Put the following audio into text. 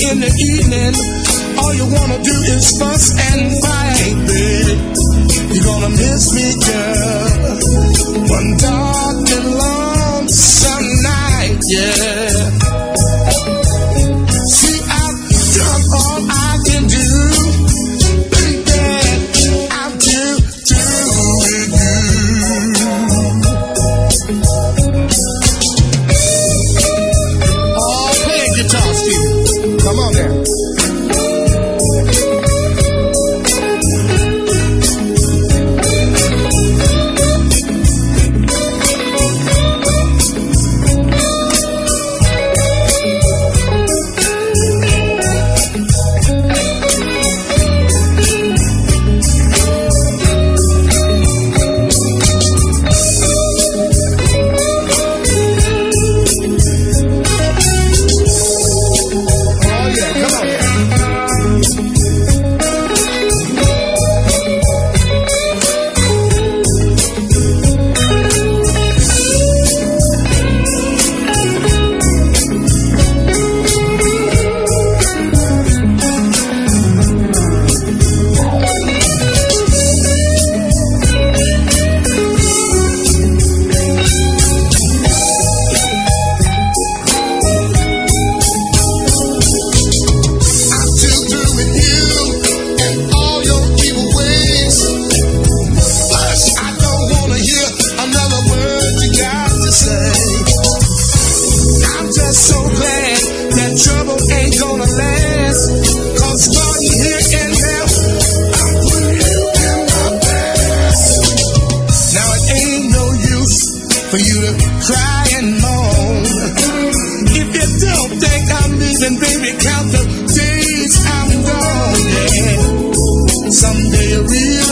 in the evening, all you wanna do is fuss and fight, babe. You're gonna miss me, girl, one dark and lonesome night, yeah. See, I've done all I can do, baby, I'll do with you. Oh, play a guitar, Stevie. Come on now. For you to cry and moan. If you don't think I'm leaving, baby, count the days I'm gone, yeah. Someday you'll realize